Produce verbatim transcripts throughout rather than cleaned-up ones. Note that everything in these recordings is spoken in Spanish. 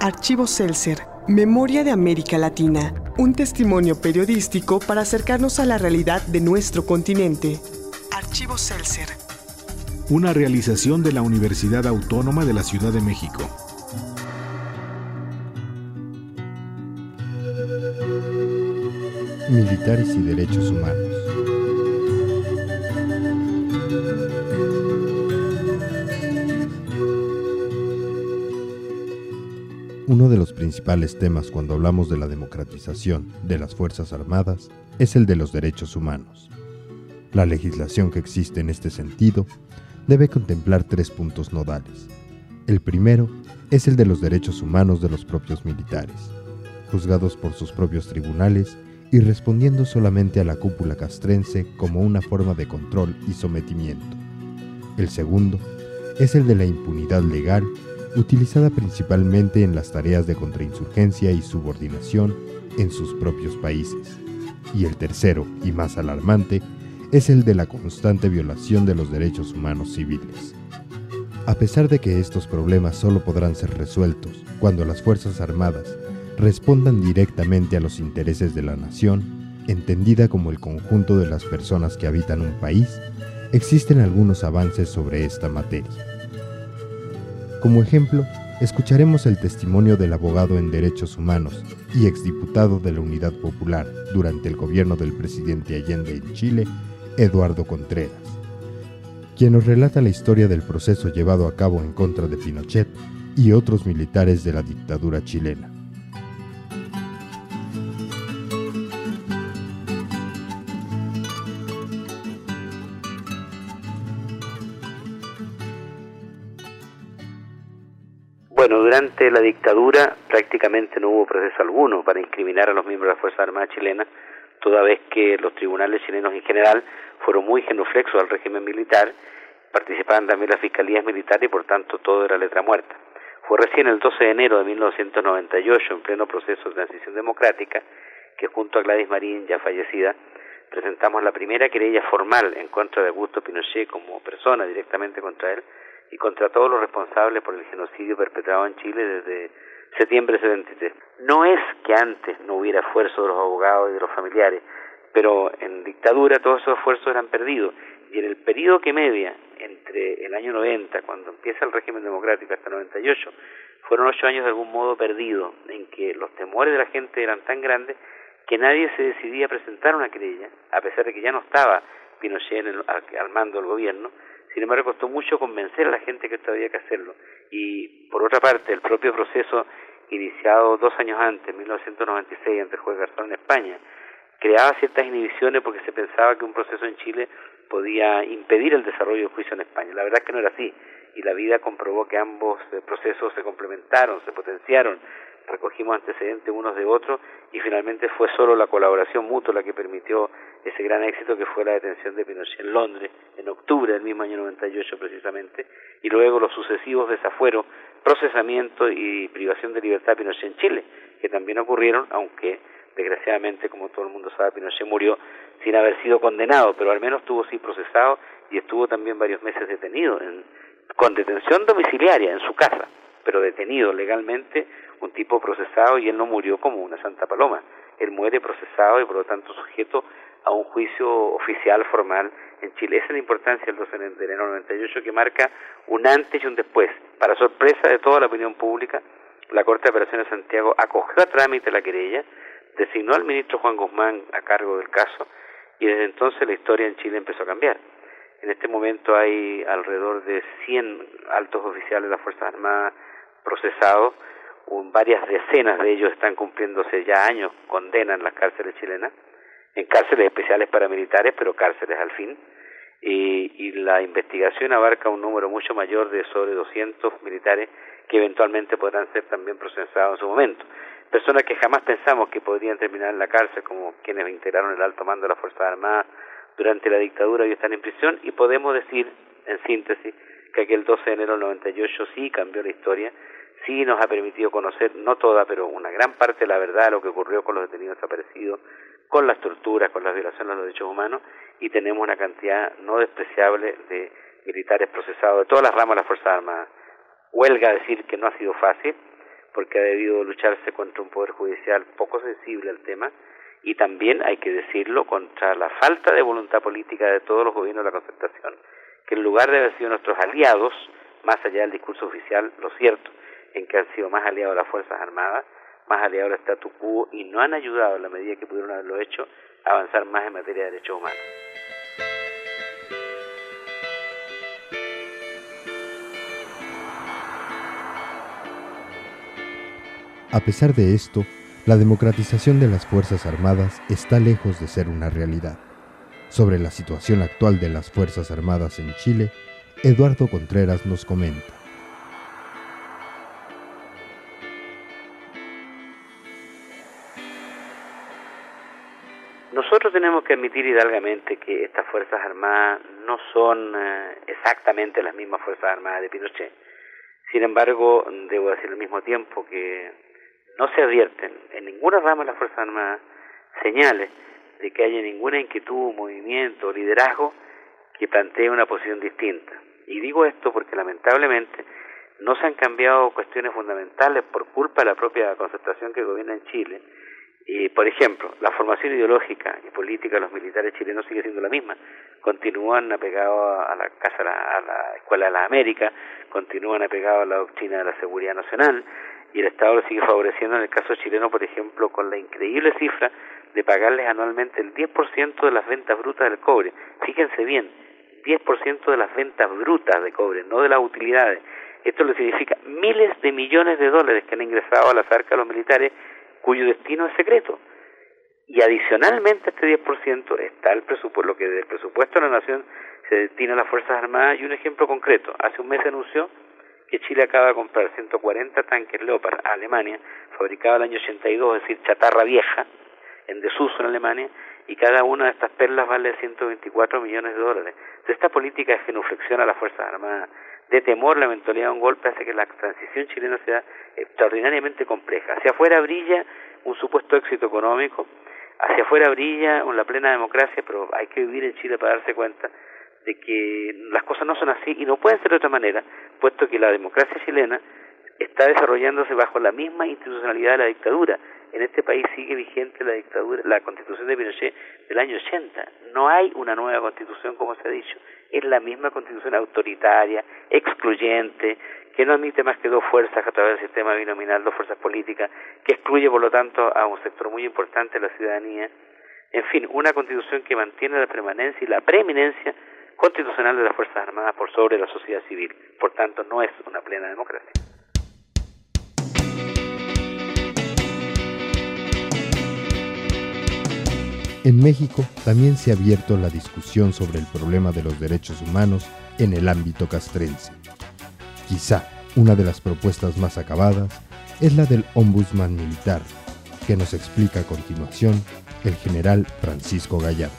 Archivo Seltzer, Memoria de América Latina, un testimonio periodístico para acercarnos a la realidad de nuestro continente. Archivo Seltzer. Una realización de la Universidad Autónoma de la Ciudad de México. Militares y derechos humanos. Uno de los principales temas cuando hablamos de la democratización de las Fuerzas Armadas es el de los derechos humanos. La legislación que existe en este sentido debe contemplar tres puntos nodales. El primero es el de los derechos humanos de los propios militares, juzgados por sus propios tribunales y respondiendo solamente a la cúpula castrense como una forma de control y sometimiento. El segundo es el de la impunidad legal, utilizada principalmente en las tareas de contrainsurgencia y subordinación en sus propios países. Y el tercero, y más alarmante, es el de la constante violación de los derechos humanos civiles. A pesar de que estos problemas solo podrán ser resueltos cuando las Fuerzas Armadas respondan directamente a los intereses de la nación, entendida como el conjunto de las personas que habitan un país, existen algunos avances sobre esta materia. Como ejemplo, escucharemos el testimonio del abogado en derechos humanos y exdiputado de la Unidad Popular durante el gobierno del presidente Allende en Chile, Eduardo Contreras, quien nos relata la historia del proceso llevado a cabo en contra de Pinochet y otros militares de la dictadura chilena. Bueno, durante la dictadura prácticamente no hubo proceso alguno para incriminar a los miembros de las Fuerzas Armadas chilenas, toda vez que los tribunales chilenos en general fueron muy genuflexos al régimen militar, participaban también las fiscalías militares y por tanto todo era letra muerta. Fue recién el doce de enero de mil novecientos noventa y ocho, en pleno proceso de transición democrática, que junto a Gladys Marín, ya fallecida, presentamos la primera querella formal en contra de Augusto Pinochet como persona directamente contra él, y contra todos los responsables por el genocidio perpetrado en Chile desde septiembre de setenta y tres. No es que antes no hubiera esfuerzo de los abogados y de los familiares, pero en dictadura todos esos esfuerzos eran perdidos, y en el periodo que media entre el año noventa, cuando empieza el régimen democrático, hasta el noventa y ocho, fueron ocho años de algún modo perdidos, en que los temores de la gente eran tan grandes que nadie se decidía a presentar una querella, a pesar de que ya no estaba Pinochet en el, al, al mando del gobierno. Sin embargo, costó mucho convencer a la gente que esto había que hacerlo. Y, por otra parte, el propio proceso iniciado dos años antes, en mil novecientos noventa y seis, ante el juez Garzón en España, creaba ciertas inhibiciones porque se pensaba que un proceso en Chile podía impedir el desarrollo del juicio en España. La verdad es que no era así, y la vida comprobó que ambos procesos se complementaron, se potenciaron, recogimos antecedentes unos de otros, y finalmente fue solo la colaboración mutua la que permitió ese gran éxito que fue la detención de Pinochet en Londres, en octubre del mismo año noventa y ocho precisamente, y luego los sucesivos desafueros, procesamiento y privación de libertad de Pinochet en Chile, que también ocurrieron, aunque desgraciadamente, como todo el mundo sabe, Pinochet murió sin haber sido condenado, pero al menos estuvo sí procesado y estuvo también varios meses detenido, en, con detención domiciliaria en su casa, pero detenido legalmente, un tipo procesado, y él no murió como una santa paloma. Él muere procesado y por lo tanto sujeto a un juicio oficial formal en Chile. Esa es la importancia del doce de enero del noventa y ocho, que marca un antes y un después. Para sorpresa de toda la opinión pública, la Corte de Apelaciones de Santiago acogió a trámite la querella, designó al ministro Juan Guzmán a cargo del caso, y desde entonces la historia en Chile empezó a cambiar. En este momento hay alrededor de cien altos oficiales de las Fuerzas Armadas procesados, varias decenas de ellos están cumpliéndose ya años condena en las cárceles chilenas, en cárceles especiales paramilitares, pero cárceles al fin, y, y la investigación abarca un número mucho mayor de sobre doscientos militares que eventualmente podrán ser también procesados en su momento. Personas que jamás pensamos que podrían terminar en la cárcel, como quienes integraron el alto mando de las Fuerzas Armadas durante la dictadura y están en prisión, y podemos decir, en síntesis, que aquel doce de enero del noventa y ocho sí cambió la historia, sí nos ha permitido conocer, no toda, pero una gran parte de la verdad de lo que ocurrió con los detenidos desaparecidos, con las torturas, con las violaciones de los derechos humanos, y tenemos una cantidad no despreciable de militares procesados de todas las ramas de las Fuerzas Armadas. Huelga decir que no ha sido fácil, porque ha debido lucharse contra un poder judicial poco sensible al tema, y también, hay que decirlo, contra la falta de voluntad política de todos los gobiernos de la Concertación, que en lugar de haber sido nuestros aliados, más allá del discurso oficial, lo cierto, en que han sido más aliados de las Fuerzas Armadas, más aliados del statu quo, y no han ayudado en la medida que pudieron haberlo hecho a avanzar más en materia de derechos humanos. A pesar de esto, la democratización de las Fuerzas Armadas está lejos de ser una realidad. Sobre la situación actual de las Fuerzas Armadas en Chile, Eduardo Contreras nos comenta. Nosotros tenemos que admitir hidalgamente que estas Fuerzas Armadas no son eh, exactamente las mismas Fuerzas Armadas de Pinochet. Sin embargo, debo decir al mismo tiempo que no se advierten en ninguna rama de las Fuerzas Armadas señales de que haya ninguna inquietud, movimiento o liderazgo que plantee una posición distinta. Y digo esto porque lamentablemente no se han cambiado cuestiones fundamentales por culpa de la propia concertación que gobierna en Chile. Y, por ejemplo, la formación ideológica y política de los militares chilenos sigue siendo la misma. Continúan apegados a la casa, a la Escuela de las Américas, continúan apegados a la doctrina de la seguridad nacional, y el Estado lo sigue favoreciendo en el caso chileno, por ejemplo, con la increíble cifra de pagarles anualmente el diez por ciento de las ventas brutas del cobre. Fíjense bien, diez por ciento de las ventas brutas de cobre, no de las utilidades. Esto le significa miles de millones de dólares que han ingresado a las arcas de los militares, cuyo destino es secreto. Y adicionalmente a este diez por ciento está el presupuesto, lo que del presupuesto de la nación se destina a las Fuerzas Armadas. Y un ejemplo concreto, hace un mes se anunció que Chile acaba de comprar ciento cuarenta tanques Leopard a Alemania, fabricados en el año ochenta y dos, es decir, chatarra vieja, en desuso en Alemania, y cada una de estas perlas vale ciento veinticuatro millones de dólares. Entonces, esta política de genuflexión a las Fuerzas Armadas, de temor a la eventualidad de un golpe, hace que la transición chilena sea extraordinariamente compleja. Hacia afuera brilla un supuesto éxito económico, hacia afuera brilla la plena democracia, pero hay que vivir en Chile para darse cuenta de que las cosas no son así y no pueden ser de otra manera, puesto que la democracia chilena está desarrollándose bajo la misma institucionalidad de la dictadura. En este país sigue vigente la dictadura, la Constitución de Pinochet del año ochenta. No hay una nueva Constitución, como se ha dicho. Es la misma Constitución autoritaria, excluyente, que no admite más que dos fuerzas a través del sistema binominal, dos fuerzas políticas, que excluye, por lo tanto, a un sector muy importante de la ciudadanía. En fin, una Constitución que mantiene la permanencia y la preeminencia constitucional de las Fuerzas Armadas por sobre la sociedad civil. Por tanto, no es una plena democracia. En México también se ha abierto la discusión sobre el problema de los derechos humanos en el ámbito castrense. Quizá una de las propuestas más acabadas es la del Ombudsman Militar, que nos explica a continuación el general Francisco Gallardo.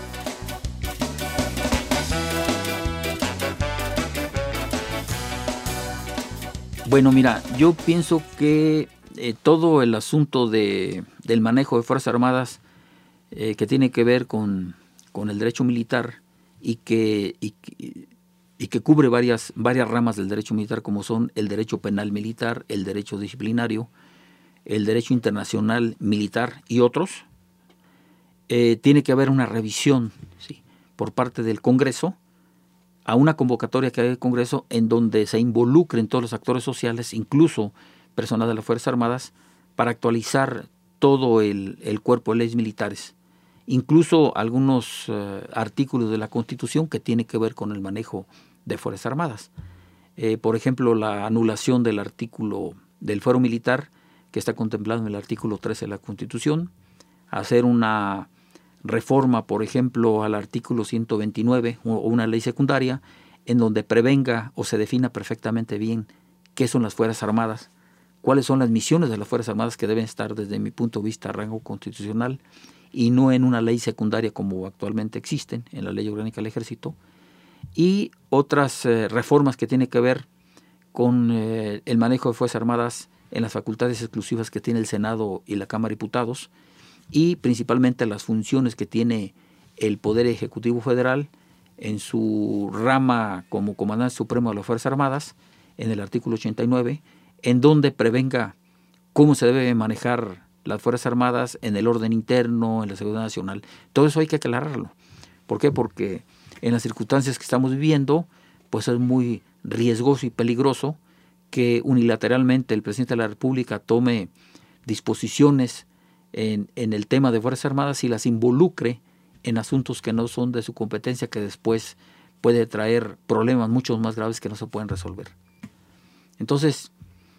Bueno, mira, yo pienso que eh, todo el asunto de, del manejo de Fuerzas Armadas eh, que tiene que ver con, con el derecho militar y que, y, y que cubre varias, varias ramas del derecho militar, como son el derecho penal militar, el derecho disciplinario, el derecho internacional militar y otros, eh, tiene que haber una revisión, ¿sí?, por parte del Congreso, a una convocatoria que hay del Congreso en donde se involucren todos los actores sociales, incluso personal de las Fuerzas Armadas, para actualizar todo el, el cuerpo de leyes militares, incluso algunos uh, artículos de la Constitución que tienen que ver con el manejo de Fuerzas Armadas. Eh, por ejemplo, la anulación del artículo del fuero militar, que está contemplado en el artículo trece de la Constitución, hacer una reforma, por ejemplo, al artículo ciento veintinueve o una ley secundaria en donde prevenga o se defina perfectamente bien qué son las Fuerzas Armadas, cuáles son las misiones de las Fuerzas Armadas que deben estar desde mi punto de vista a rango constitucional y no en una ley secundaria como actualmente existen en la Ley Orgánica del Ejército, y otras eh, reformas que tienen que ver con eh, el manejo de Fuerzas Armadas en las facultades exclusivas que tiene el Senado y la Cámara de Diputados, y principalmente las funciones que tiene el Poder Ejecutivo Federal en su rama como Comandante Supremo de las Fuerzas Armadas, en el artículo ochenta y nueve, en donde prevenga cómo se debe manejar las Fuerzas Armadas en el orden interno, en la seguridad nacional. Todo eso hay que aclararlo. ¿Por qué? Porque en las circunstancias que estamos viviendo, pues es muy riesgoso y peligroso que unilateralmente el presidente de la República tome disposiciones en, en el tema de Fuerzas Armadas y las involucre en asuntos que no son de su competencia, que después puede traer problemas mucho más graves que no se pueden resolver. Entonces,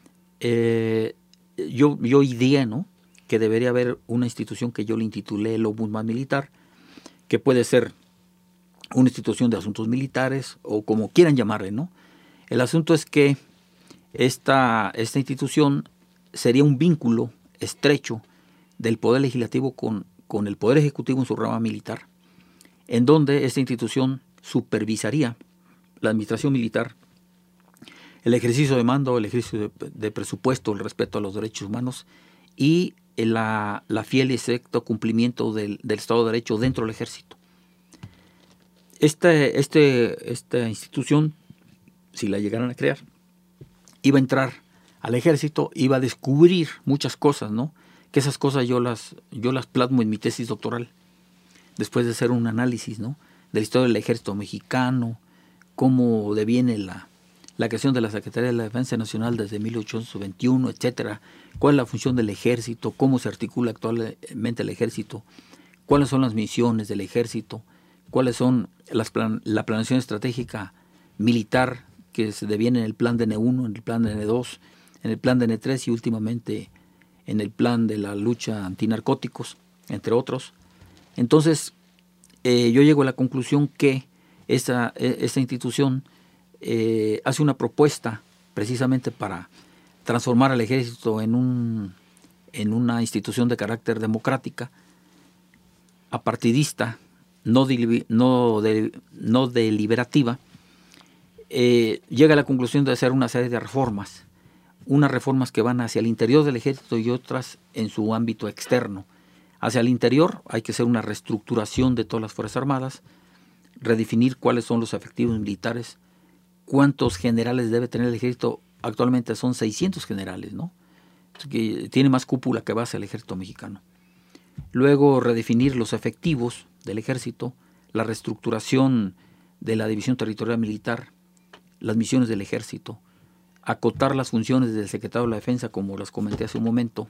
eh, yo, yo diría, ¿no?, que debería haber una institución que yo le intitulé el Ombudsman Militar, que puede ser una institución de asuntos militares o como quieran llamarle, ¿no? El asunto es que esta, esta institución sería un vínculo estrecho del Poder Legislativo con, con el Poder Ejecutivo en su rama militar, en donde esta institución supervisaría la administración militar, el ejercicio de mando, el ejercicio de, de presupuesto, el respeto a los derechos humanos y la, la fiel y exacto cumplimiento del, del Estado de Derecho dentro del Ejército. Este, este, esta institución, si la llegaran a crear, iba a entrar al Ejército, iba a descubrir muchas cosas, ¿no? Que esas cosas yo las, yo las plasmo en mi tesis doctoral, después de hacer un análisis, ¿no?, de la historia del Ejército mexicano, cómo deviene la, la creación de la Secretaría de la Defensa Nacional desde mil ochocientos veintiuno, etcétera, cuál es la función del Ejército, cómo se articula actualmente el Ejército, cuáles son las misiones del Ejército, cuáles son las plan, la planeación estratégica militar que se deviene en el plan de N uno, en el plan de N dos, en el plan de N tres y últimamente en el plan de la lucha antinarcóticos, entre otros. Entonces, eh, yo llego a la conclusión que esta, esta institución eh, hace una propuesta precisamente para transformar al Ejército en, un, en una institución de carácter democrática, apartidista, no, de, no, de, no deliberativa. Eh, llega a la conclusión de hacer una serie de reformas, unas reformas que van hacia el interior del Ejército y otras en su ámbito externo. Hacia el interior hay que hacer una reestructuración de todas las Fuerzas Armadas, redefinir cuáles son los efectivos militares, cuántos generales debe tener el Ejército. Actualmente son seiscientos generales, ¿no? Que tiene más cúpula que base el Ejército mexicano. Luego redefinir los efectivos del Ejército, la reestructuración de la División Territorial Militar, las misiones del Ejército, acotar las funciones del Secretario de la Defensa, como las comenté hace un momento,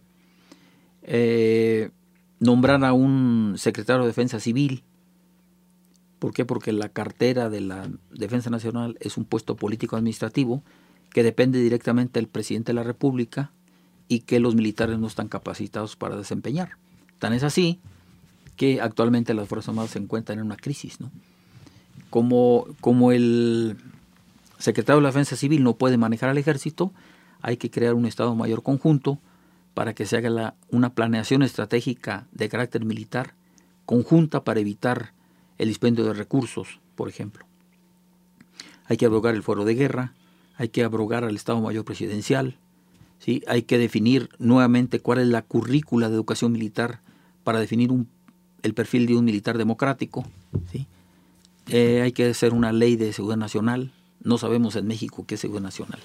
eh, nombrar a un Secretario de Defensa Civil. ¿Por qué? Porque la cartera de la Defensa Nacional es un puesto político-administrativo que depende directamente del Presidente de la República y que los militares no están capacitados para desempeñar. Tan es así que actualmente las Fuerzas Armadas se encuentran en una crisis, ¿no? Como, como el Secretario de la Defensa Civil no puede manejar al Ejército, hay que crear un Estado Mayor conjunto para que se haga la, una planeación estratégica de carácter militar conjunta para evitar el dispendio de recursos, por ejemplo. Hay que abrogar el fuero de guerra, hay que abrogar al Estado Mayor Presidencial, ¿sí? Hay que definir nuevamente cuál es la currícula de educación militar para definir un, el perfil de un militar democrático, ¿sí? Eh, hay que hacer una ley de seguridad nacional. No sabemos en México qué es seguridad nacional.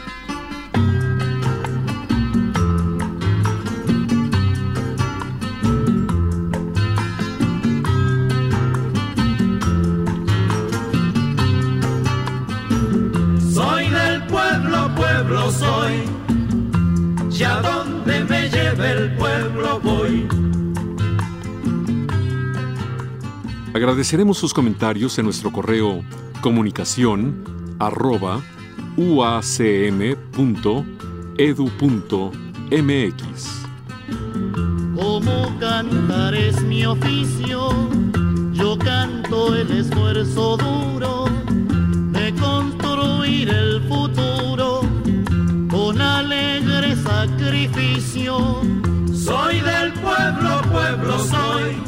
Soy del pueblo, pueblo soy, y a donde me lleve el pueblo voy. Agradeceremos sus comentarios en nuestro correo comunicación arroba uacm punto edu punto mx. Como cantar es mi oficio, yo canto el esfuerzo duro de construir el futuro con alegre sacrificio. Soy del pueblo, pueblo soy.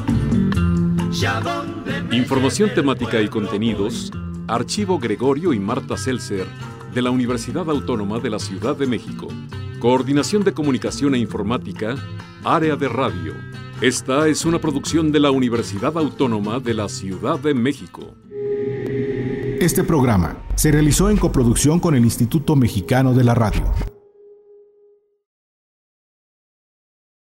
Información temática y contenidos, Archivo Gregorio y Marta Seltzer, de la Universidad Autónoma de la Ciudad de México. Coordinación de Comunicación e Informática, Área de Radio. Esta es una producción de la Universidad Autónoma de la Ciudad de México. Este programa se realizó en coproducción con el Instituto Mexicano de la Radio.